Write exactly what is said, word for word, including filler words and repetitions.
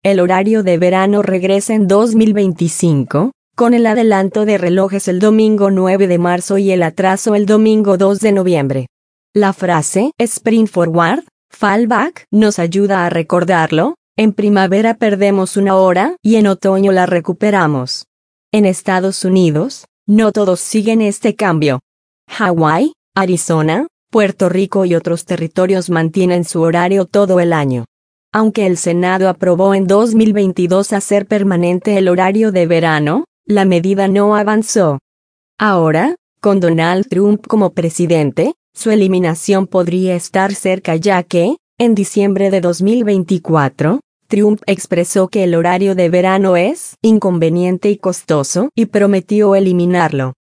El horario de verano regresa en dos mil veinticinco, con el adelanto de relojes el domingo nueve de marzo y el atraso el domingo dos de noviembre. La frase Spring Forward, Fall Back nos ayuda a recordarlo. En primavera perdemos una hora y en otoño la recuperamos. En Estados Unidos, no todos siguen este cambio. Hawái, Arizona, Puerto Rico y otros territorios mantienen su horario todo el año. Aunque el Senado aprobó en dos mil veintidós hacer permanente el horario de verano, la medida no avanzó. Ahora, con Donald Trump como presidente, su eliminación podría estar cerca ya que, en diciembre de dos mil veinticuatro, Trump expresó que el horario de verano es inconveniente y costoso y prometió eliminarlo.